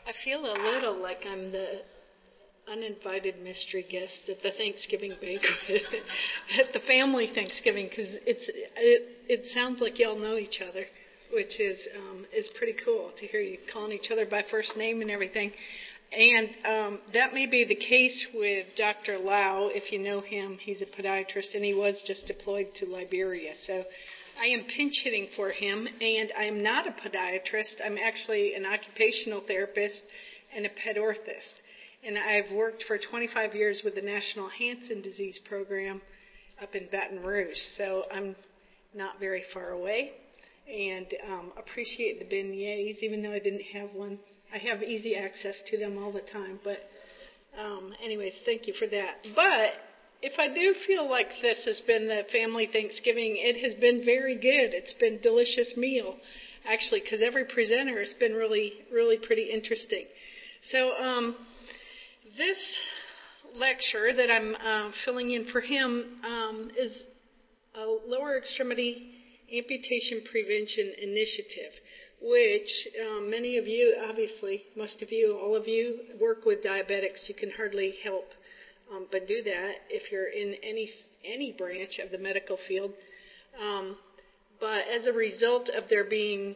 I feel a little like I'm the uninvited mystery guest at the Thanksgiving banquet, at the family Thanksgiving, because it sounds like y'all know each other, which is pretty cool to hear you calling each other by first name and everything. And that may be the case with Dr. Lau. If you know him, he's a podiatrist, and he was just deployed to Liberia. So I am pinch hitting for him, and I'm not a podiatrist. I'm actually an occupational therapist and a pet orthist. And I've worked for 25 years with the National Hansen Disease Program up in Baton Rouge. So I'm not very far away, and appreciate the beignets, even though I didn't have one. I have easy access to them all the time. But anyways, thank you for that. But if I do feel like this has been the family Thanksgiving, it has been very good. It's been a delicious meal, actually, because every presenter has been really, really pretty interesting. So this lecture that I'm filling in for him is a lower extremity amputation prevention initiative, which many of you, obviously, most of you, all of you, work with diabetics. You can hardly help but do that if you're in any branch of the medical field. But as a result of there being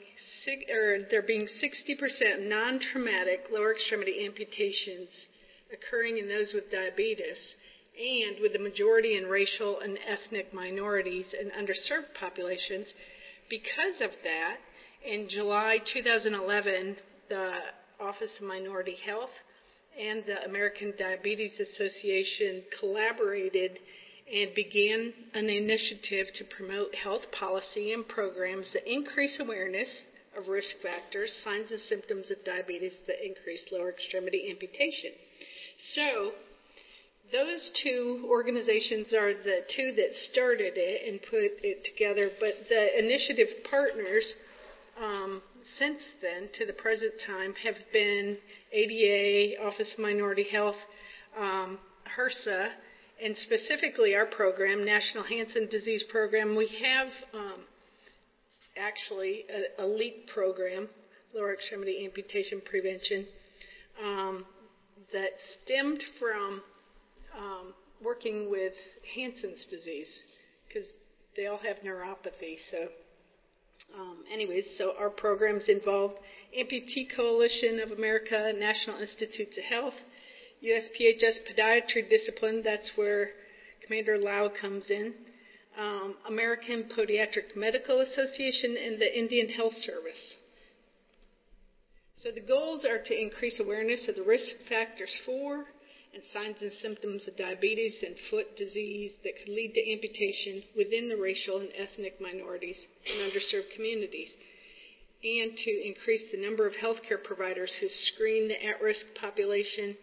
60% non-traumatic lower extremity amputations occurring in those with diabetes, and with the majority in racial and ethnic minorities and underserved populations, because of that, in July 2011, the Office of Minority Health and the American Diabetes Association collaborated and began an initiative to promote health policy and programs that increase awareness of risk factors, signs and symptoms of diabetes that increase lower extremity amputation. So those two organizations are the two that started it and put it together, but the initiative partners since then, to the present time, have been ADA, Office of Minority Health, HRSA, and specifically our program, National Hansen Disease Program. We have actually a LEAP program, lower extremity amputation prevention, that stemmed from working with Hansen's disease, because they all have neuropathy. So so our programs involve Amputee Coalition of America, National Institutes of Health, USPHS Podiatry Discipline, that's where Commander Lau comes in, American Podiatric Medical Association, and the Indian Health Service. So the goals are to increase awareness of the risk factors for and signs and symptoms of diabetes and foot disease that could lead to amputation within the racial and ethnic minorities and underserved communities, and to increase the number of healthcare providers who screen the at-risk population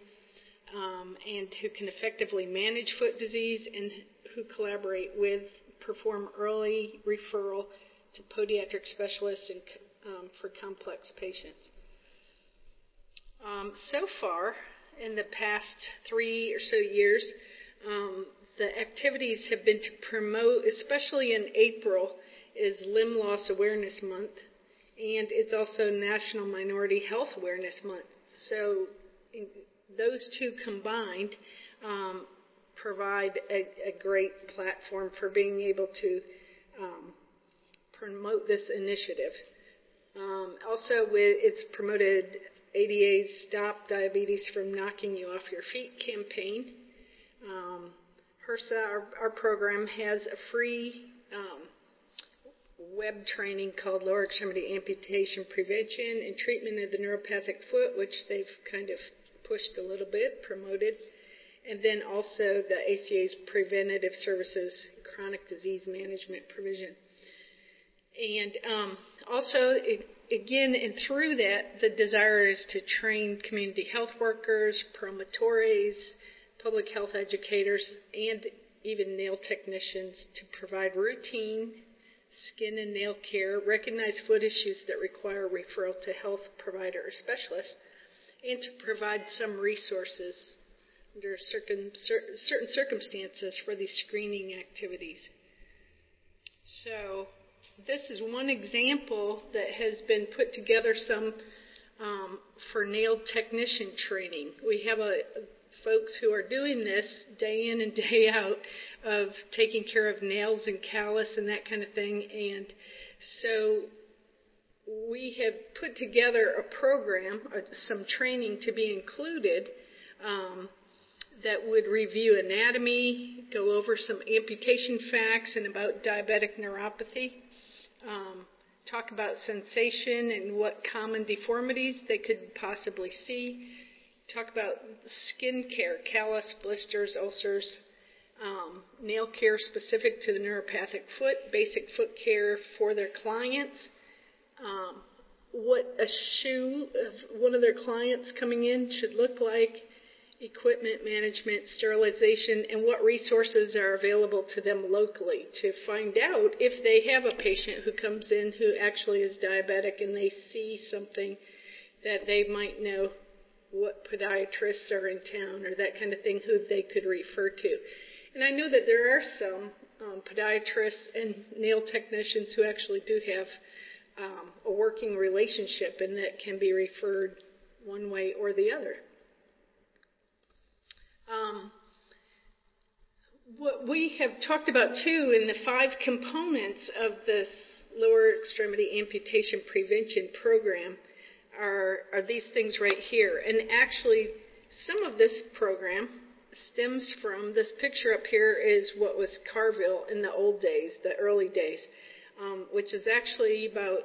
and who can effectively manage foot disease and who collaborate with, perform early referral to podiatric specialists and, for complex patients. So far, in the past 3 or so years, the activities have been to promote, especially in April, is Limb Loss Awareness Month, and it's also National Minority Health Awareness Month. So those two combined provide a great platform for being able to promote this initiative. Also, it's promoted ADA's Stop Diabetes from Knocking You Off Your Feet campaign. HRSA, our program, has a free web training called Lower Extremity Amputation Prevention and Treatment of the Neuropathic Foot, which they've kind of pushed a little bit, promoted. And then also the ACA's Preventative Services Chronic Disease Management Provision. And also, again, and through that, the desire is to train community health workers, promotores, public health educators, and even nail technicians to provide routine skin and nail care, recognize foot issues that require referral to health provider or specialist, and to provide some resources under certain circumstances for these screening activities. So this is one example that has been put together some for nail technician training. We have folks who are doing this day in and day out of taking care of nails and callus and that kind of thing. And so we have put together a program, some training to be included that would review anatomy, go over some amputation facts and about diabetic neuropathy, talk about sensation and what common deformities they could possibly see, talk about skin care, callus, blisters, ulcers, nail care specific to the neuropathic foot, basic foot care for their clients, what a shoe of one of their clients coming in should look like, equipment management, sterilization, and what resources are available to them locally to find out if they have a patient who comes in who actually is diabetic and they see something that they might know what podiatrists are in town or that kind of thing who they could refer to. And I know that there are some podiatrists and nail technicians who actually do have a working relationship and that can be referred one way or the other. What we have talked about, too, in the 5 components of this lower extremity amputation prevention program are these things right here. And actually, some of this program stems from this picture up here is what was Carville in the old days, the early days, which is actually about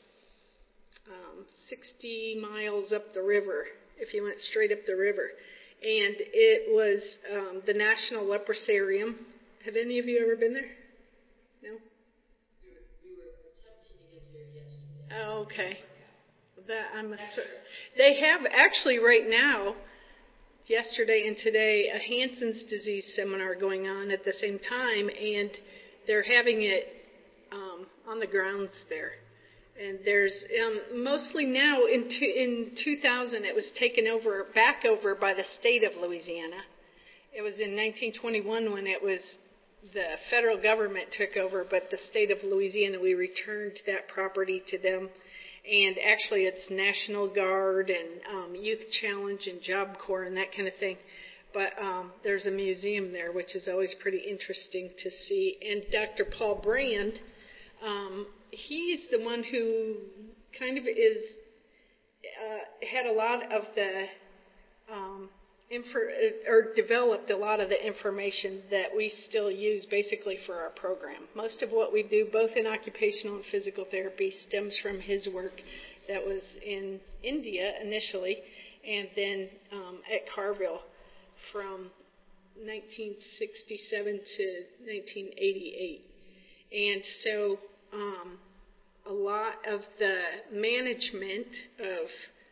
60 miles up the river, if you went straight up the river. And it was the National Leprosarium. Have any of you ever been there? No? We were attempting to get there yesterday. Oh, okay. They have actually right now, yesterday and today, a Hansen's disease seminar going on at the same time, and they're having it on the grounds there. And there's mostly now in 2000 it was taken back over by the state of Louisiana. It was in 1921 when it was the federal government took over, but the state of Louisiana, we returned that property to them. And actually it's National Guard and Youth Challenge and Job Corps and that kind of thing. But there's a museum there, which is always pretty interesting to see. And Dr. Paul Brand, he's the one who kind of had a lot of the developed a lot of the information that we still use basically for our program. Most of what we do, both in occupational and physical therapy, stems from his work that was in India initially, and then at Carville from 1967 to 1988. And so a lot of the management of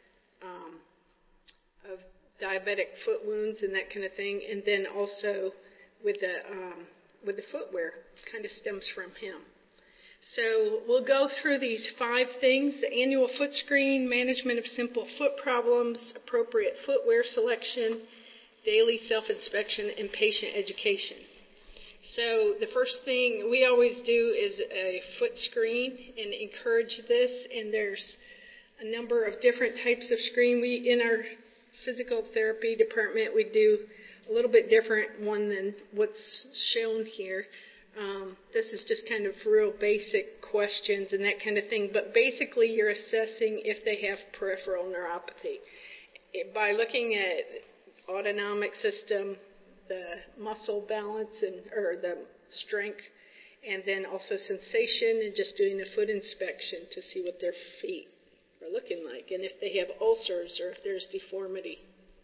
diabetic foot wounds and that kind of thing, and then also with the footwear kind of stems from him. So we'll go through these 5 things: the annual foot screen, management of simple foot problems, appropriate footwear selection, daily self-inspection, and patient education. So the first thing we always do is a foot screen and encourage this, and there's a number of different types of screen. We, in our physical therapy department, we do a little bit different one than what's shown here. This is just kind of real basic questions and that kind of thing, but basically you're assessing if they have peripheral neuropathy by looking at autonomic system, the muscle balance or the strength, and then also sensation, and just doing a foot inspection to see what their feet are looking like and if they have ulcers or if there's deformity.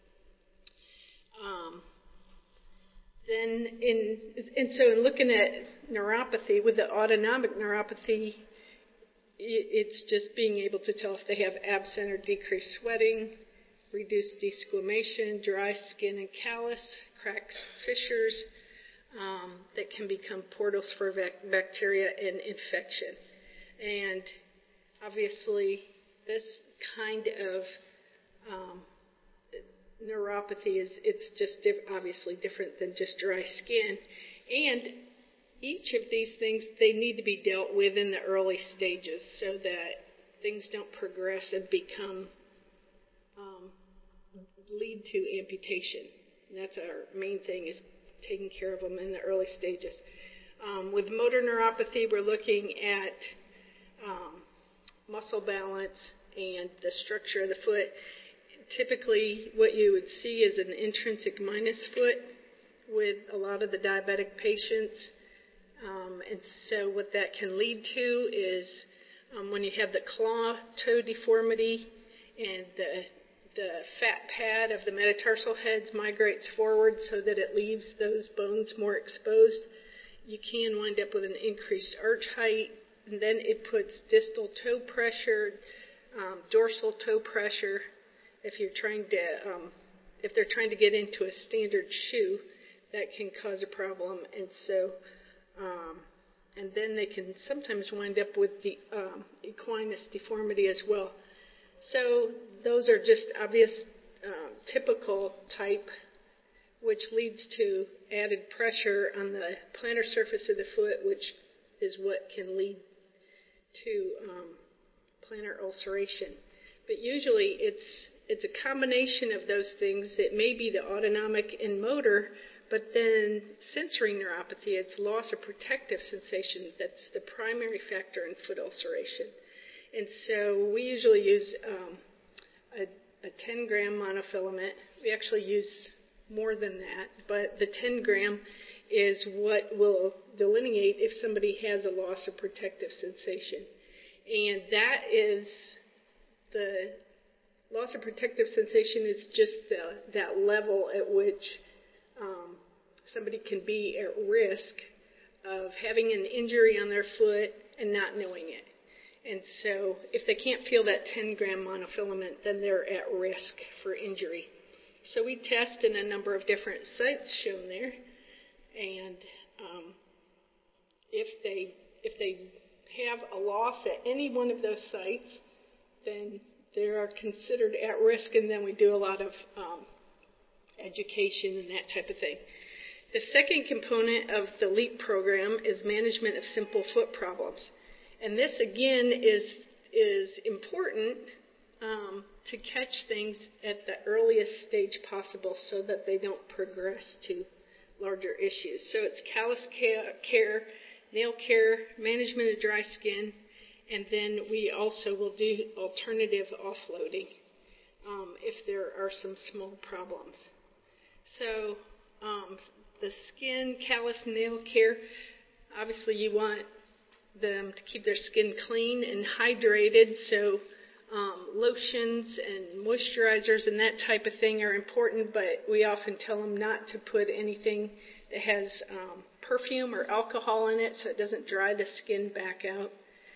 So in looking at neuropathy, with the autonomic neuropathy, it's just being able to tell if they have absent or decreased sweating, reduced desquamation, dry skin and callus, cracks, fissures that can become portals for bacteria and infection. And obviously, this kind of neuropathy it's just obviously different than just dry skin. And each of these things, they need to be dealt with in the early stages so that things don't progress and become um, lead to amputation. And that's our main thing, is taking care of them in the early stages. With motor neuropathy, we're looking at muscle balance and the structure of the foot. Typically, what you would see is an intrinsic minus foot with a lot of the diabetic patients. And so what that can lead to is when you have the claw toe deformity and the fat pad of the metatarsal heads migrates forward so that it leaves those bones more exposed, you can wind up with an increased arch height, and then it puts distal toe pressure, dorsal toe pressure. If they're trying to get into a standard shoe, that can cause a problem, and so, and then they can sometimes wind up with the equinus deformity as well. So those are just obvious typical type, which leads to added pressure on the plantar surface of the foot, which is what can lead to plantar ulceration. But usually it's a combination of those things. It may be the autonomic and motor, but then sensory neuropathy, it's loss of protective sensation. That's the primary factor in foot ulceration. And so we usually use a 10-gram monofilament. We actually use more than that, but the 10-gram is what will delineate if somebody has a loss of protective sensation. And that is the loss of protective sensation is just that level at which somebody can be at risk of having an injury on their foot and not knowing it. And so if they can't feel that 10-gram monofilament, then they're at risk for injury. So we test in a number of different sites shown there, and if they have a loss at any one of those sites, then they are considered at risk, and then we do a lot of education and that type of thing. The second component of the LEAP program is management of simple foot problems. And this, again, is important to catch things at the earliest stage possible so that they don't progress to larger issues. So it's callus care, nail care, management of dry skin, and then we also will do alternative offloading if there are some small problems. So the skin, callus, nail care, obviously you want them to keep their skin clean and hydrated, so lotions and moisturizers and that type of thing are important, but we often tell them not to put anything that has perfume or alcohol in it so it doesn't dry the skin back out.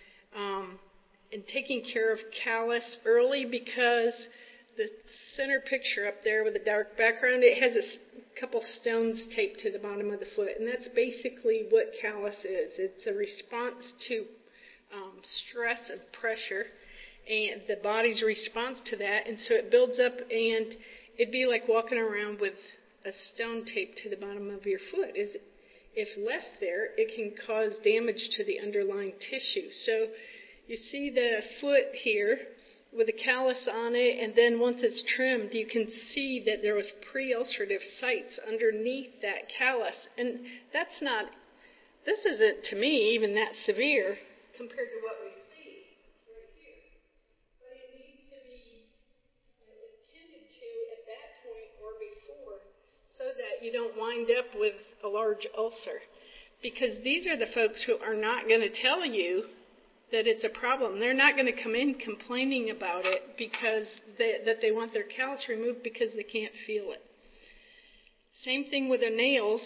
And taking care of callus early, because the center picture up there with the dark background, it has a couple stones taped to the bottom of the foot, and that's basically what callus is. It's a response to stress and pressure, and the body's response to that, and so it builds up, and it'd be like walking around with a stone taped to the bottom of your foot. If left there, it can cause damage to the underlying tissue. So you see the foot here with a callus on it, and then once it's trimmed, you can see that there was pre-ulcerative sites underneath that callus. And this isn't, to me, even that severe compared to what we see right here. But it needs to be attended to at that point or before so that you don't wind up with a large ulcer. Because these are the folks who are not going to tell you that it's a problem. They're not going to come in complaining about it because that they want their callus removed because they can't feel it. Same thing with their nails.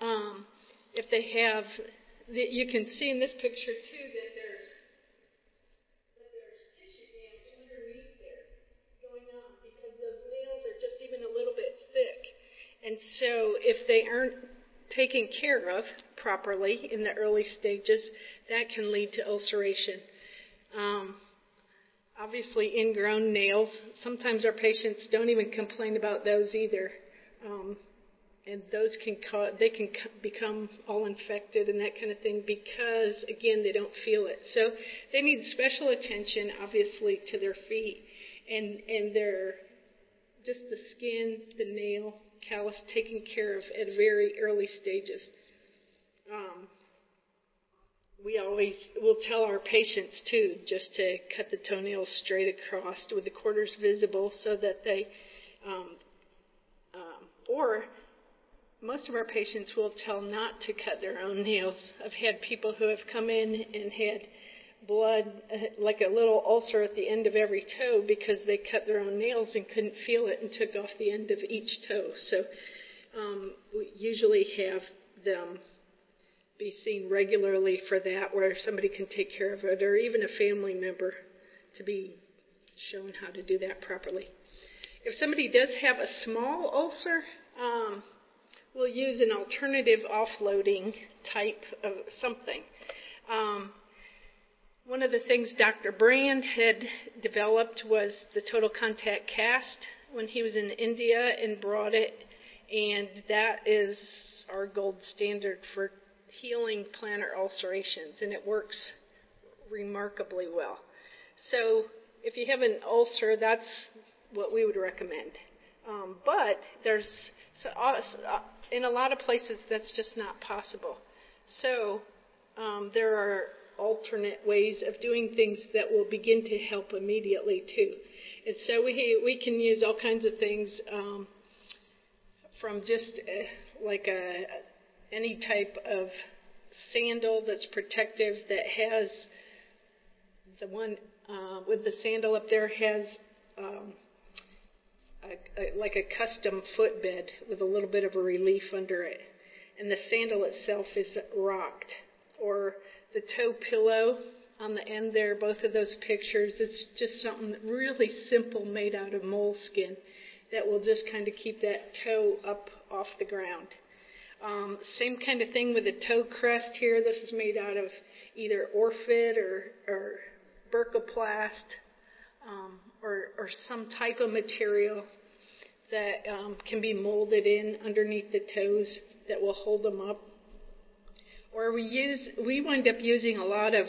If they have, you can see in this picture too that there's tissue damage underneath there going on because those nails are just even a little bit thick. And so if they aren't taken care of properly in the early stages, that can lead to ulceration. Obviously, ingrown nails. Sometimes our patients don't even complain about those either, and those can become all infected and that kind of thing because, again, they don't feel it. So they need special attention, obviously, to their feet and their just the skin, the nail, callus taken care of at very early stages. We always will tell our patients, too, just to cut the toenails straight across with the quarters visible so that they, or most of our patients will tell not to cut their own nails. I've had people who have come in and had blood, like a little ulcer at the end of every toe because they cut their own nails and couldn't feel it and took off the end of each toe. So we usually have them be seen regularly for that, where somebody can take care of it, or even a family member to be shown how to do that properly. If somebody does have a small ulcer, we'll use an alternative offloading type of something. One of the things Dr. Brand had developed was the total contact cast when he was in India and brought it, and that is our gold standard for healing plantar ulcerations, and it works remarkably well. So if you have an ulcer, that's what we would recommend. But there's in a lot of places that's just not possible. So there are alternate ways of doing things that will begin to help immediately too. And so we can use all kinds of things from just like any type of sandal that's protective, that has the one with the sandal up there has like a custom footbed with a little bit of a relief under it, and the sandal itself is rocked. Or the toe pillow on the end there, both of those pictures, it's just something really simple made out of moleskin that will just kind of keep that toe up off the ground. Same kind of thing with the toe crest here. This is made out of either Orfid or Bercoplast or some type of material that can be molded in underneath the toes that will hold them up. Or we wind up using a lot of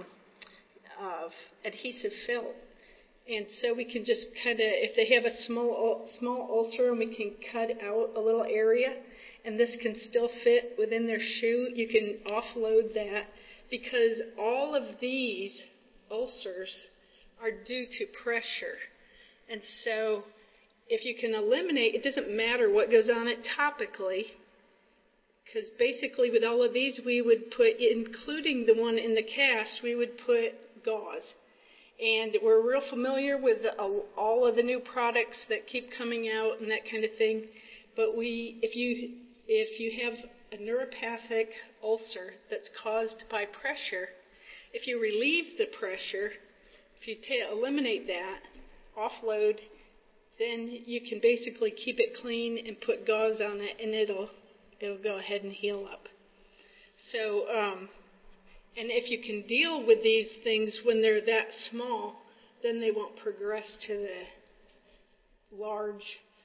adhesive felt. And so we can just kind of, if they have a small ulcer, and we can cut out a little area, and this can still fit within their shoe, you can offload that, because all of these ulcers are due to pressure. And so if you can eliminate, it doesn't matter what goes on it topically, because basically with all of these we would put, including the one in the cast, we would put gauze. And we're real familiar with all of the new products that keep coming out and that kind of thing. But if you have a neuropathic ulcer that's caused by pressure, if you relieve the pressure, if you eliminate that, offload, then you can basically keep it clean and put gauze on it, and it'll go ahead and heal up. So, and if you can deal with these things when they're that small, then they won't progress to the large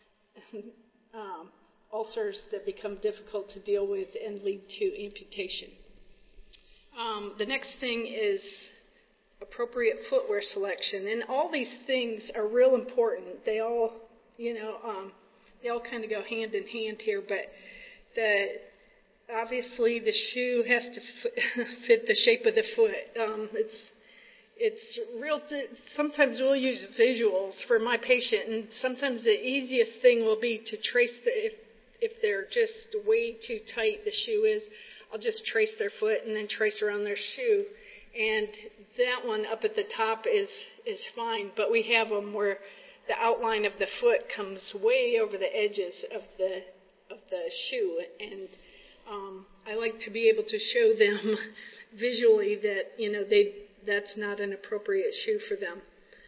ulcers that become difficult to deal with and lead to amputation. The next thing is appropriate footwear selection, and all these things are real important. They all, they all kind of go hand in hand here, but obviously the shoe has to fit the shape of the foot. It's real. Sometimes we'll use visuals for my patient, and sometimes the easiest thing will be to trace if they're just way too tight the shoe is, I'll just trace their foot and then trace around their shoe. And that one up at the top is fine, but we have them where the outline of the foot comes way over the edges of the shoe, and I like to be able to show them visually that that's not an appropriate shoe for them.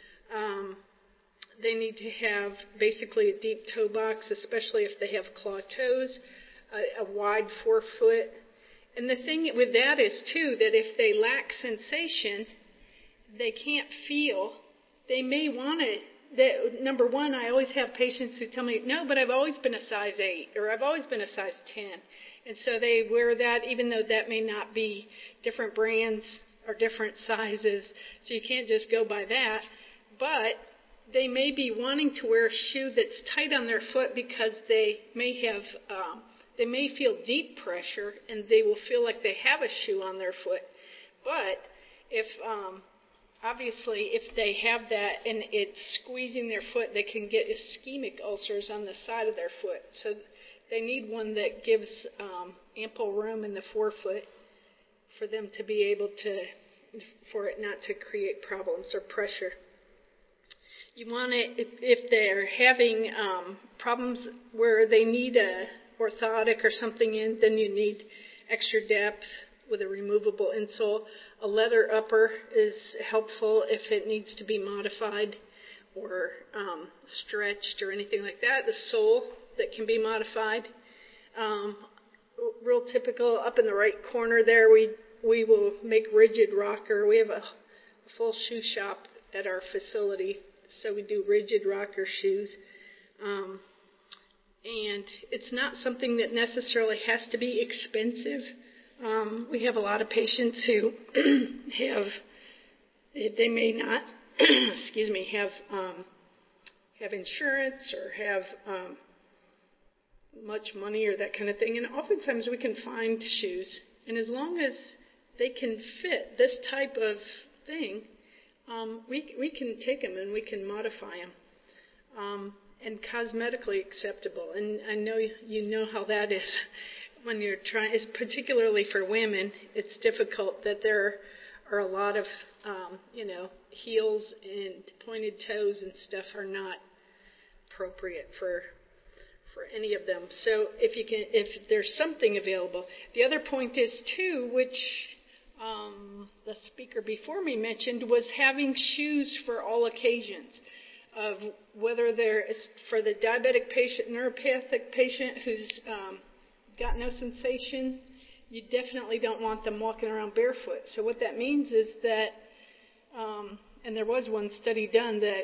They need to have basically a deep toe box, especially if they have claw toes, a wide forefoot. And the thing with that is, too, that if they lack sensation, they can't feel, they may want to. Number one, I always have patients who tell me, no, but I've always been a size 8, or I've always been a size 10. And so they wear that, even though that may not be different brands or different sizes. So you can't just go by that. But they may be wanting to wear a shoe that's tight on their foot because they may feel deep pressure and they will feel like they have a shoe on their foot. But if obviously if they have that and it's squeezing their foot, they can get ischemic ulcers on the side of their foot. So they need one that gives ample room in the forefoot for them to be able to, for it not to create problems or pressure. You want it, if they're having problems where they need a orthotic or something in, then you need extra depth with a removable insole. A leather upper is helpful if it needs to be modified or stretched or anything like that. The sole that can be modified. Real typical, up in the right corner there, we will make rigid rocker. We have a full shoe shop at our facility, so we do rigid rocker shoes. And it's not something that necessarily has to be expensive. We have a lot of patients who they may not, have insurance or have much money or that kind of thing. And oftentimes we can find shoes, and as long as they can fit this type of thing, we can take them and we can modify them. And cosmetically acceptable. And I know you know how that is when you're trying, particularly for women, it's difficult that there are a lot of, heels and pointed toes and stuff are not appropriate for any of them. So if there's something available. The other point is too, which the speaker before me mentioned, was having shoes for all occasions. Of whether there is for the diabetic patient, neuropathic patient who's got no sensation, you definitely don't want them walking around barefoot. So what that means is that, and there was one study done that,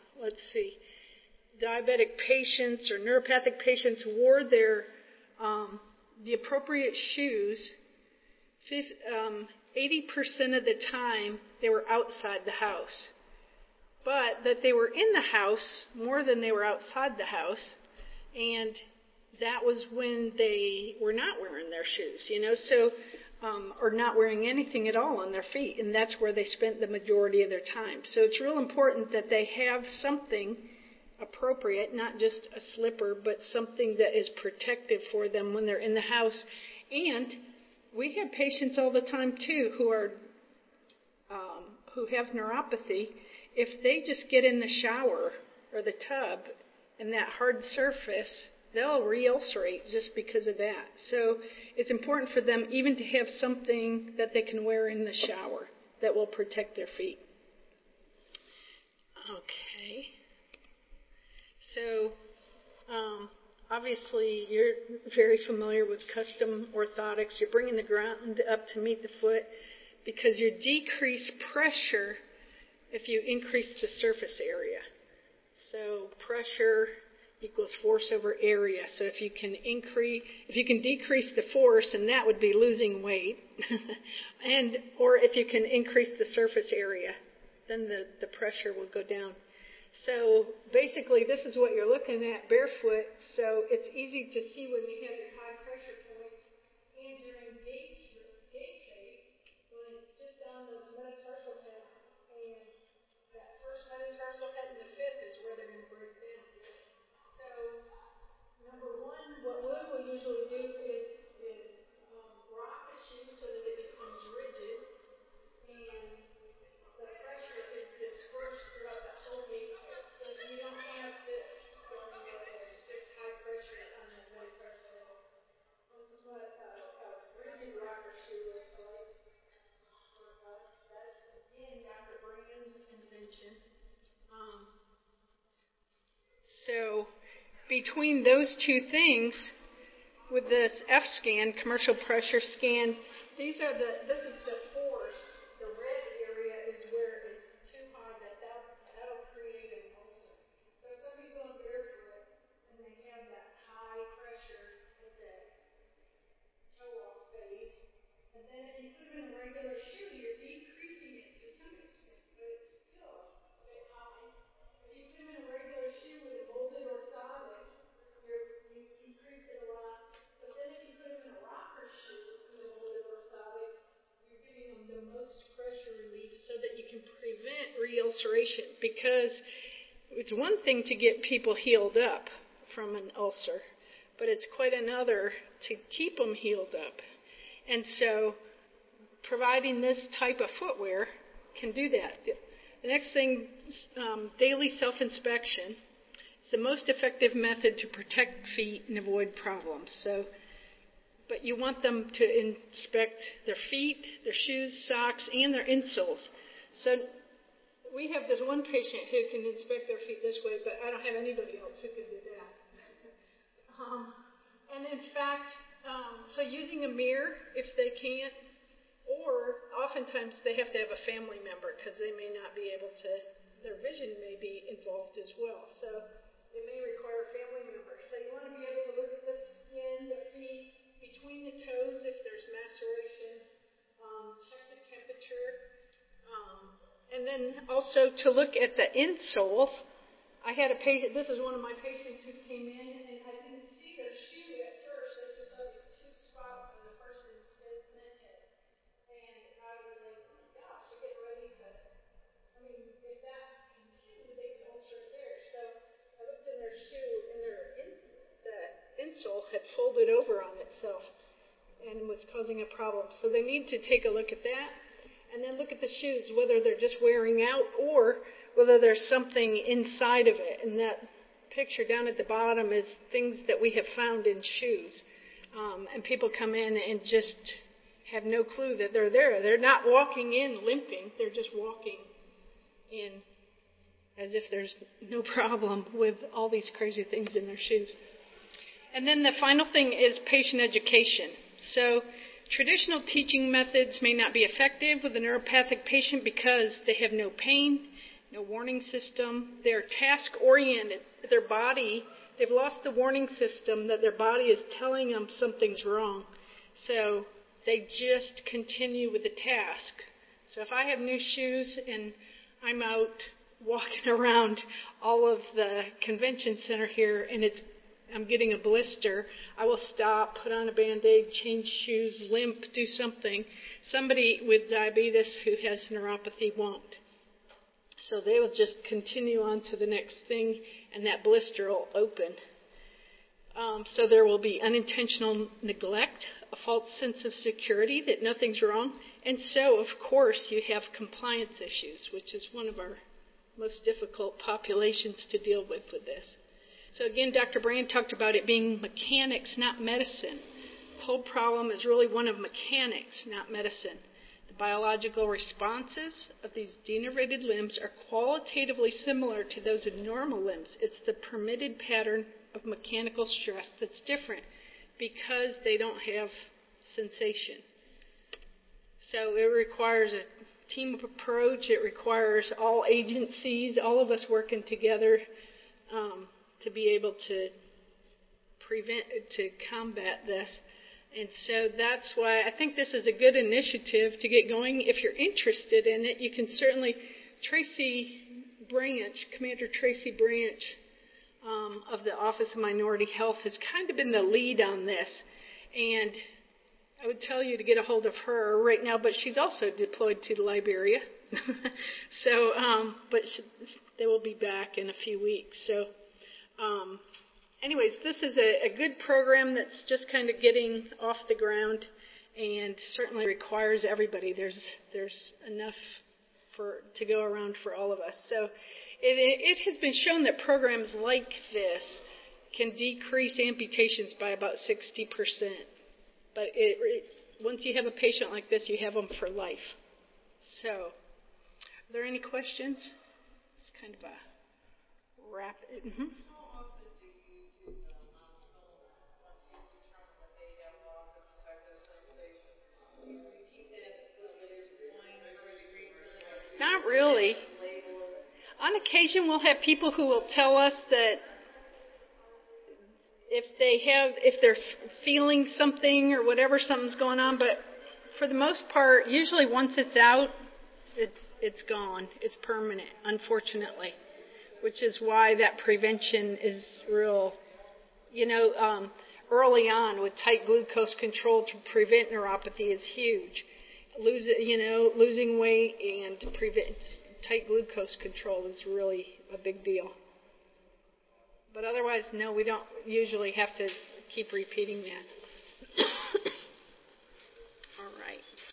diabetic patients or neuropathic patients wore their the appropriate shoes 80% of the time they were outside the house. But that they were in the house more than they were outside the house, and that was when they were not wearing their shoes, or not wearing anything at all on their feet, and that's where they spent the majority of their time. So it's real important that they have something appropriate, not just a slipper, but something that is protective for them when they're in the house. And we have patients all the time too who have neuropathy. If they just get in the shower or the tub and that hard surface, they'll re-ulcerate just because of that. So it's important for them even to have something that they can wear in the shower that will protect their feet. Okay. So obviously you're very familiar with custom orthotics. You're bringing the ground up to meet the foot because you decrease pressure if you increase the surface area. So pressure equals force over area. So if you can decrease the force, and that would be losing weight, or if you can increase the surface area, then the pressure will go down. So basically this is what you're looking at barefoot. So it's easy to see when you have your high pressure points and during gait phase, when it's just down those metatarsal heads, and that first metatarsal head and the fifth is where they're going to break down. So, number one, what we will usually do is rock the shoe so that it becomes rigid, and the pressure is dispersed throughout that whole gait phase. So you don't have this going where there's just high pressure on the metatarsal head. This is what a rigid rocker shoe looks like. That's, again, Dr. Brand's invention. So between those two things, with this F-scan, commercial pressure scan, this is the force. The red area is where it's too high that'll create an ulcer. So if somebody's going barefoot and they have that high pressure at the toe-off phase, and then if you put it in a regular shoe, you're decreasing it to some extent, but it's still a bit high. If you put ulceration, because it's one thing to get people healed up from an ulcer, but it's quite another to keep them healed up. And so providing this type of footwear can do that. The next thing, daily self-inspection is the most effective method to protect feet and avoid problems. But you want them to inspect their feet, their shoes, socks, and their insoles. So we have this one patient who can inspect their feet this way, but I don't have anybody else who can do that. And in fact, so using a mirror if they can't, or oftentimes they have to have a family member because they may not be able to, their vision may be involved as well. So it may require a family member. So you want to be able to look at the skin, the feet, between the toes if there's maceration, check the temperature, and then also to look at the insole. I had a patient, this is one of my patients who came in, and I didn't see their shoe at first. I just saw these two spots on the first and then hit. And I was like, oh my gosh, you're getting ready to, if that continued, they could ulcer it there. So I looked in their shoe, and the insole had folded over on itself and was causing a problem. So they need to take a look at that, and then look at the shoes, whether they're just wearing out or whether there's something inside of it. And that picture down at the bottom is things that we have found in shoes. And people come in and just have no clue that they're there. They're not walking in limping. They're just walking in as if there's no problem with all these crazy things in their shoes. And then the final thing is patient education. So traditional teaching methods may not be effective with a neuropathic patient because they have no pain, no warning system. They're task-oriented. Their body, they've lost the warning system that their body is telling them something's wrong. So they just continue with the task. So if I have new shoes and I'm out walking around all of the convention center here and I'm getting a blister, I will stop, put on a Band-Aid, change shoes, limp, do something. Somebody with diabetes who has neuropathy won't. So they will just continue on to the next thing, and that blister will open. So there will be unintentional neglect, a false sense of security that nothing's wrong. And so, of course, you have compliance issues, which is one of our most difficult populations to deal with this. So again, Dr. Brand talked about it being mechanics, not medicine. The whole problem is really one of mechanics, not medicine. The biological responses of these denervated limbs are qualitatively similar to those of normal limbs. It's the permitted pattern of mechanical stress that's different because they don't have sensation. So it requires a team approach. It requires all agencies, all of us working together to be able to combat this. And so that's why I think this is a good initiative to get going. If you're interested in it, you can certainly, Commander Tracy Branch of the Office of Minority Health has kind of been the lead on this. And I would tell you to get a hold of her right now, but she's also deployed to Liberia. So, they will be back in a few weeks. So, anyways, this is a good program that's just kind of getting off the ground and certainly requires everybody. There's enough to go around for all of us. So it has been shown that programs like this can decrease amputations by about 60%. But once you have a patient like this, you have them for life. So, are there any questions? It's kind of a rapid. Mm-hmm. Not really. On occasion, we'll have people who will tell us that if they're feeling something or whatever, something's going on, but for the most part, usually once it's out, it's gone. It's permanent, unfortunately, which is why that prevention is real. Early on with tight glucose control to prevent neuropathy is huge. Losing weight and tight glucose control is really a big deal. But otherwise, no, we don't usually have to keep repeating that.